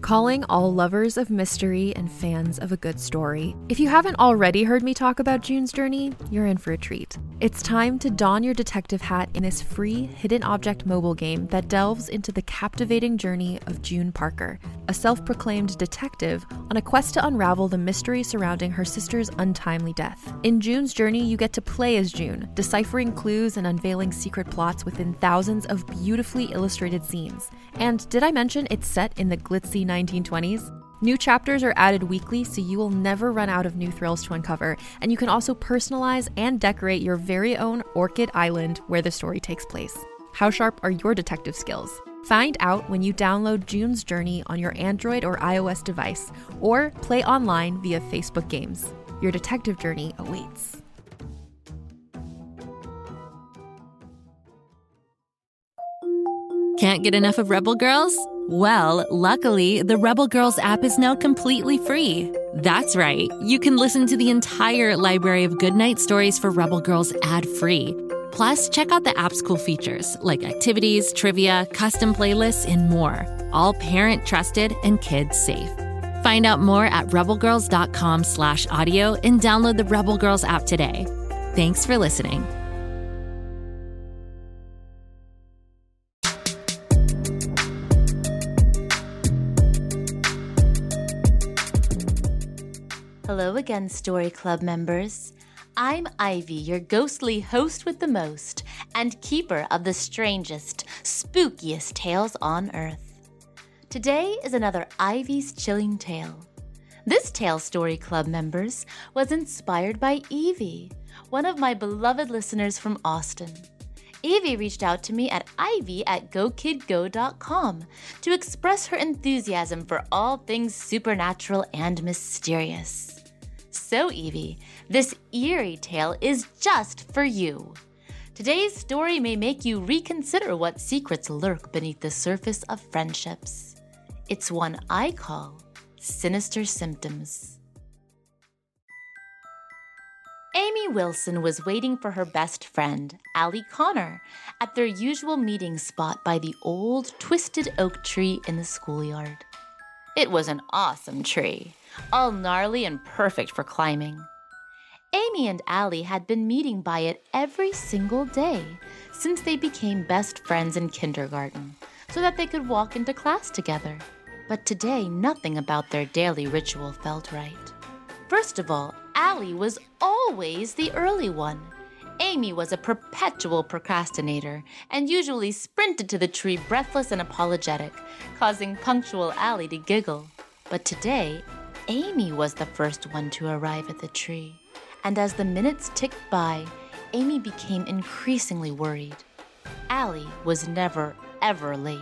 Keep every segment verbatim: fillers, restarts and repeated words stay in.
Calling all lovers of mystery and fans of a good story. If you haven't already heard me talk about June's Journey, you're in for a treat. It's time to don your detective hat in this free hidden object mobile game that delves into the captivating journey of June Parker, a self-proclaimed detective on a quest to unravel the mystery surrounding her sister's untimely death. In June's Journey, you get to play as June, deciphering clues and unveiling secret plots within thousands of beautifully illustrated scenes. And did I mention it's set in the glitzy nineteen twenties? New chapters are added weekly, so you will never run out of new thrills to uncover, and you can also personalize and decorate your very own Orchid Island where the story takes place. How sharp are your detective skills? Find out when you download June's Journey on your Android or iOS device, or play online via Facebook Games. Your detective journey awaits. Can't get enough of Rebel Girls? Well, luckily, the Rebel Girls app is now completely free. That's right. You can listen to the entire library of goodnight stories for Rebel Girls ad-free. Plus, check out the app's cool features like activities, trivia, custom playlists, and more. All parent-trusted and kids-safe. Find out more at rebelgirls.com slash audio and download the Rebel Girls app today. Thanks for listening. Hello again, Story Club members. I'm Ivy, your ghostly host with the most, and keeper of the strangest, spookiest tales on Earth. Today is another Ivy's Chilling Tale. This tale, Story Club members, was inspired by Evie, one of my beloved listeners from Austin. Evie reached out to me at ivy at go kid go dot com to express her enthusiasm for all things supernatural and mysterious. So, Evie, this eerie tale is just for you. Today's story may make you reconsider what secrets lurk beneath the surface of friendships. It's one I call Sinister Symptoms. Amy Wilson was waiting for her best friend, Allie Connor, at their usual meeting spot by the old, twisted oak tree in the schoolyard. It was an awesome tree, all gnarly and perfect for climbing. Amy and Allie had been meeting by it every single day since they became best friends in kindergarten, so that they could walk into class together. But today, nothing about their daily ritual felt right. First of all, Allie was always the early one. Amy was a perpetual procrastinator and usually sprinted to the tree breathless and apologetic, causing punctual Allie to giggle. But today, Amy was the first one to arrive at the tree. And as the minutes ticked by, Amy became increasingly worried. Allie was never, ever late.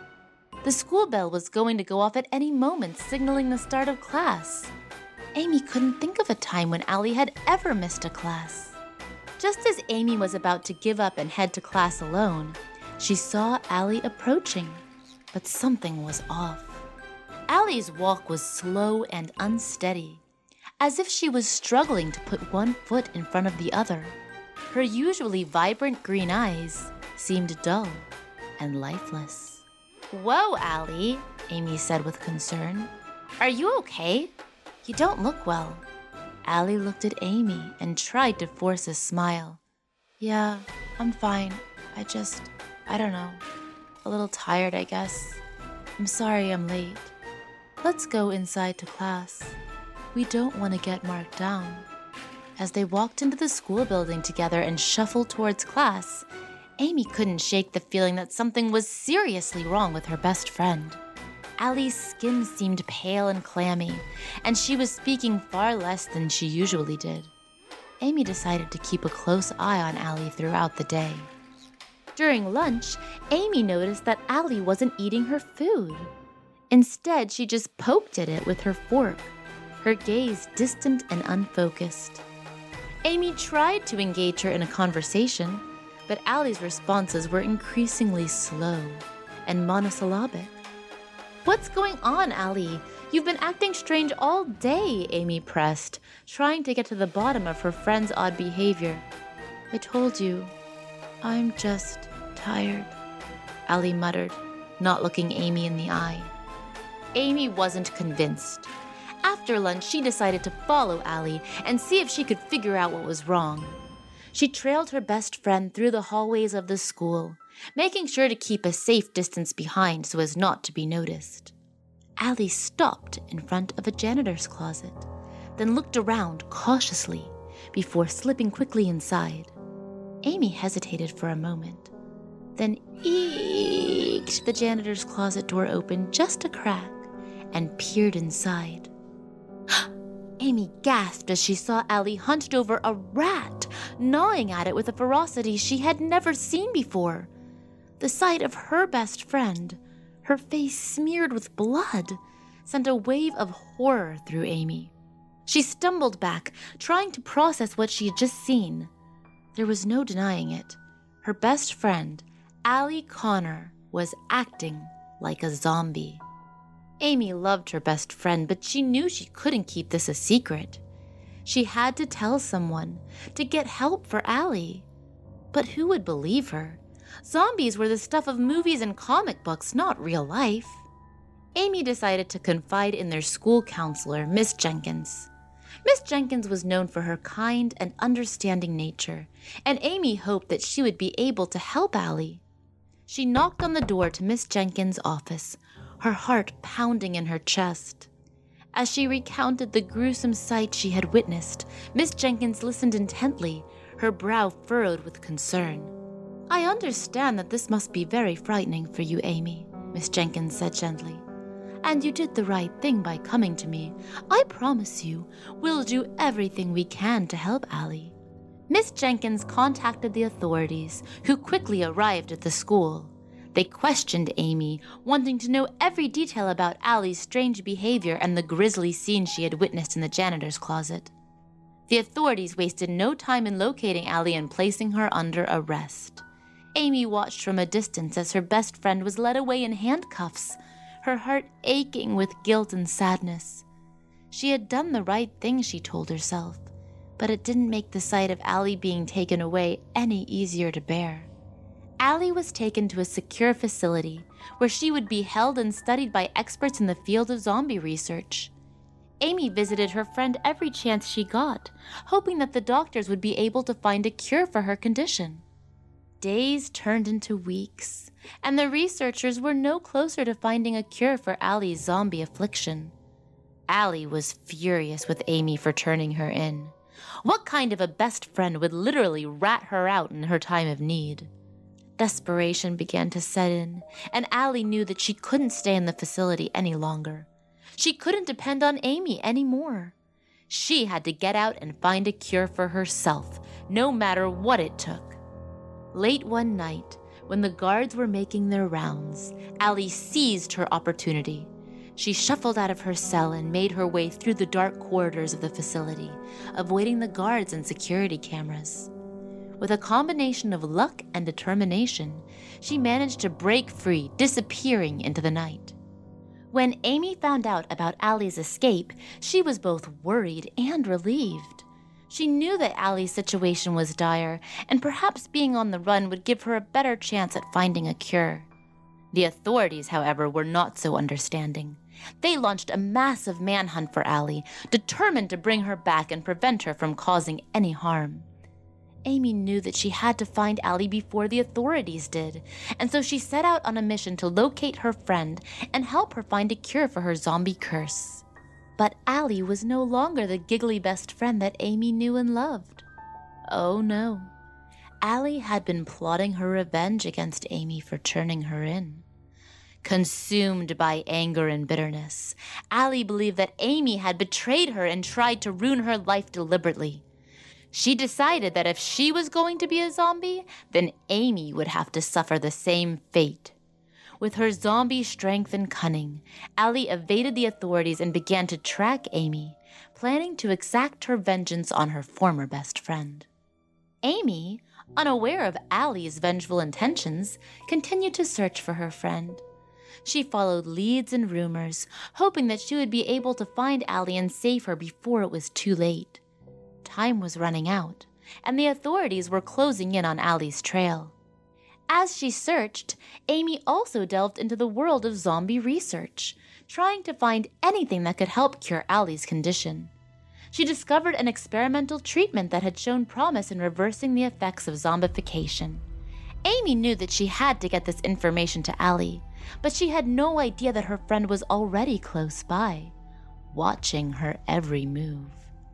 The school bell was going to go off at any moment, signaling the start of class. Amy couldn't think of a time when Allie had ever missed a class. Just as Amy was about to give up and head to class alone, she saw Allie approaching, but something was off. Allie's walk was slow and unsteady, as if she was struggling to put one foot in front of the other. Her usually vibrant green eyes seemed dull and lifeless. "Whoa, Allie," Amy said with concern. "Are you okay? You don't look well." Allie looked at Amy and tried to force a smile. "Yeah, I'm fine. I just, I don't know, a little tired, I guess. I'm sorry I'm late. Let's go inside to class. We don't want to get marked down." As they walked into the school building together and shuffled towards class, Amy couldn't shake the feeling that something was seriously wrong with her best friend. Allie's skin seemed pale and clammy, and she was speaking far less than she usually did. Amy decided to keep a close eye on Allie throughout the day. During lunch, Amy noticed that Allie wasn't eating her food. Instead, she just poked at it with her fork, her gaze distant and unfocused. Amy tried to engage her in a conversation, but Allie's responses were increasingly slow and monosyllabic. "What's going on, Allie? You've been acting strange all day," Amy pressed, trying to get to the bottom of her friend's odd behavior. "I told you, I'm just tired," Allie muttered, not looking Amy in the eye. Amy wasn't convinced. After lunch, she decided to follow Allie and see if she could figure out what was wrong. She trailed her best friend through the hallways of the school, making sure to keep a safe distance behind so as not to be noticed. Allie stopped in front of a janitor's closet, then looked around cautiously before slipping quickly inside. Amy hesitated for a moment, then eeked the janitor's closet door open just a crack and peered inside. Amy gasped as she saw Allie hunched over a rat, gnawing at it with a ferocity she had never seen before. The sight of her best friend, her face smeared with blood, sent a wave of horror through Amy. She stumbled back, trying to process what she had just seen. There was no denying it. Her best friend, Allie Connor, was acting like a zombie. Amy loved her best friend, but she knew she couldn't keep this a secret. She had to tell someone, to get help for Allie. But who would believe her? Zombies were the stuff of movies and comic books, not real life. Amy decided to confide in their school counselor, Miss Jenkins. Miss Jenkins was known for her kind and understanding nature, and Amy hoped that she would be able to help Allie. She knocked on the door to Miss Jenkins' office, her heart pounding in her chest. As she recounted the gruesome sight she had witnessed, Miss Jenkins listened intently, her brow furrowed with concern. "I understand that this must be very frightening for you, Amy," Miss Jenkins said gently. "And you did the right thing by coming to me. I promise you, we'll do everything we can to help Allie." Miss Jenkins contacted the authorities, who quickly arrived at the school. They questioned Amy, wanting to know every detail about Allie's strange behavior and the grisly scene she had witnessed in the janitor's closet. The authorities wasted no time in locating Allie and placing her under arrest. Amy watched from a distance as her best friend was led away in handcuffs, her heart aching with guilt and sadness. She had done the right thing, she told herself, but it didn't make the sight of Allie being taken away any easier to bear. Allie was taken to a secure facility where she would be held and studied by experts in the field of zombie research. Amy visited her friend every chance she got, hoping that the doctors would be able to find a cure for her condition. Days turned into weeks, and the researchers were no closer to finding a cure for Allie's zombie affliction. Allie was furious with Amy for turning her in. What kind of a best friend would literally rat her out in her time of need? Desperation began to set in, and Allie knew that she couldn't stay in the facility any longer. She couldn't depend on Amy anymore. She had to get out and find a cure for herself, no matter what it took. Late one night, when the guards were making their rounds, Allie seized her opportunity. She shuffled out of her cell and made her way through the dark corridors of the facility, avoiding the guards and security cameras. With a combination of luck and determination, she managed to break free, disappearing into the night. When Amy found out about Allie's escape, she was both worried and relieved. She knew that Allie's situation was dire, and perhaps being on the run would give her a better chance at finding a cure. The authorities, however, were not so understanding. They launched a massive manhunt for Allie, determined to bring her back and prevent her from causing any harm. Amy knew that she had to find Allie before the authorities did, and so she set out on a mission to locate her friend and help her find a cure for her zombie curse. But Allie was no longer the giggly best friend that Amy knew and loved. Oh no. Allie had been plotting her revenge against Amy for turning her in. Consumed by anger and bitterness, Allie believed that Amy had betrayed her and tried to ruin her life deliberately. She decided that if she was going to be a zombie, then Amy would have to suffer the same fate. With her zombie strength and cunning, Allie evaded the authorities and began to track Amy, planning to exact her vengeance on her former best friend. Amy, unaware of Allie's vengeful intentions, continued to search for her friend. She followed leads and rumors, hoping that she would be able to find Allie and save her before it was too late. Time was running out, and the authorities were closing in on Allie's trail. As she searched, Amy also delved into the world of zombie research, trying to find anything that could help cure Allie's condition. She discovered an experimental treatment that had shown promise in reversing the effects of zombification. Amy knew that she had to get this information to Allie, but she had no idea that her friend was already close by, watching her every move.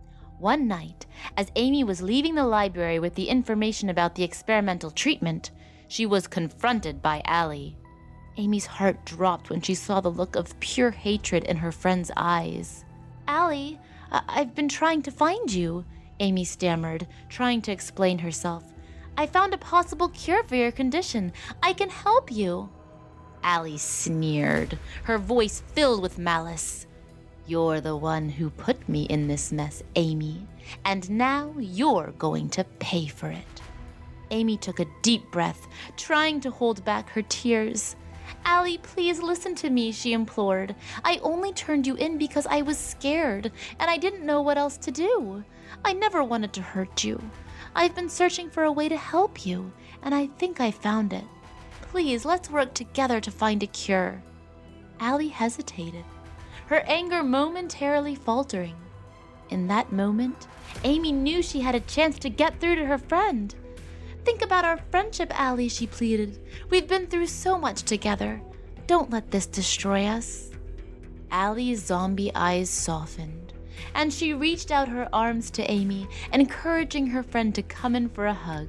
One night, as Amy was leaving the library with the information about the experimental treatment, she was confronted by Allie. Amy's heart dropped when she saw the look of pure hatred in her friend's eyes. "Allie, I- I've been trying to find you," Amy stammered, trying to explain herself. "I found a possible cure for your condition. I can help you." Allie sneered, her voice filled with malice. "You're the one who put me in this mess, Amy, and now you're going to pay for it." Amy took a deep breath, trying to hold back her tears. "Allie, please listen to me," she implored. "I only turned you in because I was scared, and I didn't know what else to do. I never wanted to hurt you. I've been searching for a way to help you, and I think I found it. Please, let's work together to find a cure." Allie hesitated, her anger momentarily faltering. In that moment, Amy knew she had a chance to get through to her friend. "Think about our friendship, Allie," she pleaded. "We've been through so much together. Don't let this destroy us." Allie's zombie eyes softened, and she reached out her arms to Amy, encouraging her friend to come in for a hug.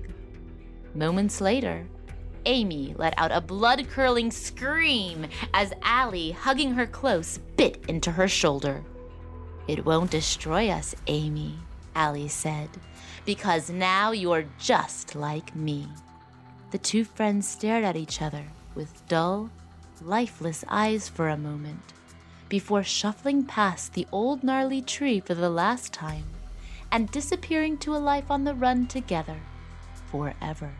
Moments later, Amy let out a blood-curdling scream as Allie, hugging her close, bit into her shoulder. "It won't destroy us, Amy," Allie said, "because now you're just like me." The two friends stared at each other with dull, lifeless eyes for a moment, before shuffling past the old gnarly tree for the last time and disappearing to a life on the run together forever.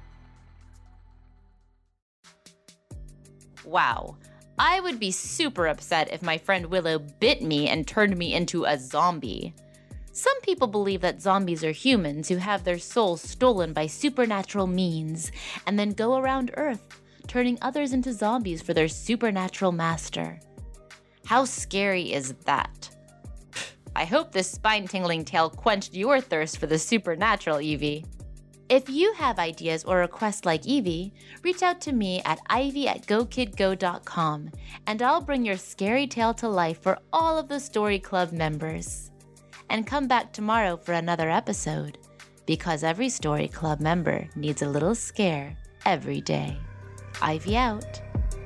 Wow, I would be super upset if my friend Willow bit me and turned me into a zombie. Some people believe that zombies are humans who have their souls stolen by supernatural means and then go around Earth, turning others into zombies for their supernatural master. How scary is that? I hope this spine-tingling tale quenched your thirst for the supernatural, Evie. If you have ideas or requests like Evie, reach out to me at ivy at go kid go dot com, and I'll bring your scary tale to life for all of the Story Club members. And come back tomorrow for another episode, because every Story Club member needs a little scare every day. Ivy out.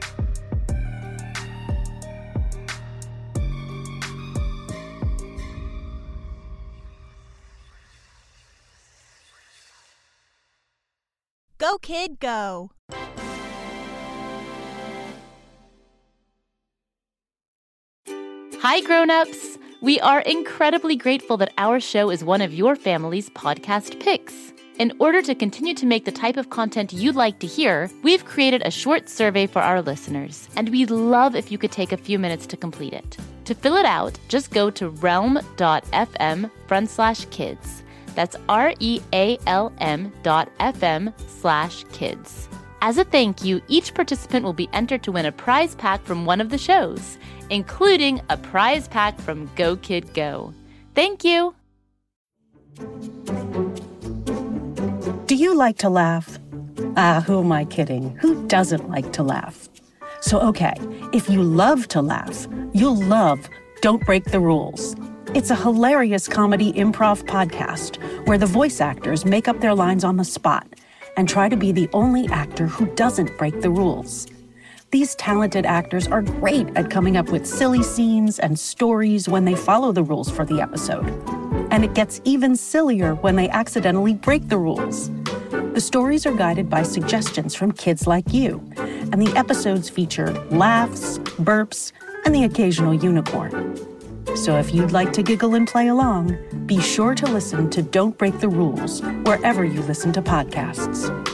Go, kid, go. Hi, grown-ups. We are incredibly grateful that our show is one of your family's podcast picks. In order to continue to make the type of content you'd like to hear, we've created a short survey for our listeners, and we'd love if you could take a few minutes to complete it. To fill it out, just go to realm.fm front slash kids. That's R-E-A-L-M dot F-M slash kids. As a thank you, each participant will be entered to win a prize pack from one of the shows, including a prize pack from Go Kid Go. Thank you! Do you like to laugh? Ah, who am I kidding? Who doesn't like to laugh? So, okay, if you love to laugh, you'll love Don't Break the Rules. It's a hilarious comedy improv podcast where the voice actors make up their lines on the spot and try to be the only actor who doesn't break the rules. These talented actors are great at coming up with silly scenes and stories when they follow the rules for the episode. And it gets even sillier when they accidentally break the rules. The stories are guided by suggestions from kids like you, and the episodes feature laughs, burps, and the occasional unicorn. So if you'd like to giggle and play along, be sure to listen to Don't Break the Rules wherever you listen to podcasts.